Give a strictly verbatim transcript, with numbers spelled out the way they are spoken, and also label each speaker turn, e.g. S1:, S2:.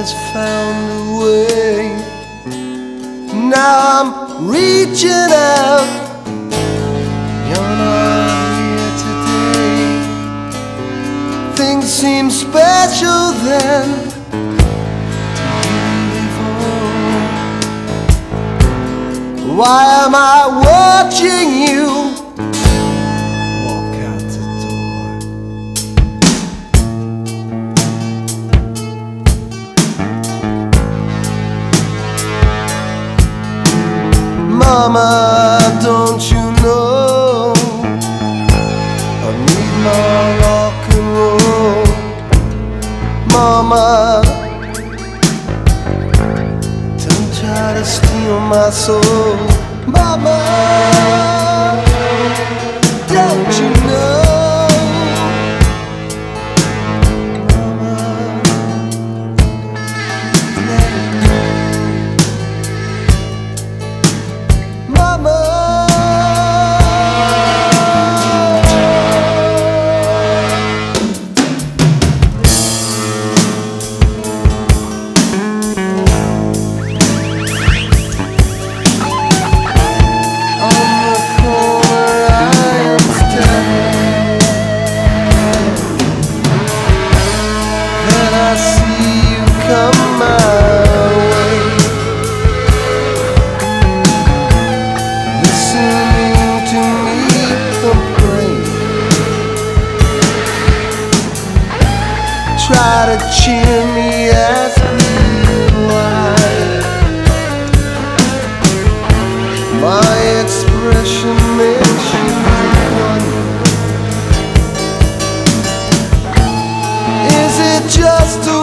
S1: has found a way. Now I'm reaching out. You're not here today. Things seem special then to you before. Why am I watching you walk out the door? Mama, don't you know I need my rock and roll? Mama, don't try to steal my soul. Mama, don't you know? Mama, let it go. Mama, I see you come my way, listening to me complain. Try to cheer me, ask me why. My expression makes you wonder. Is it just a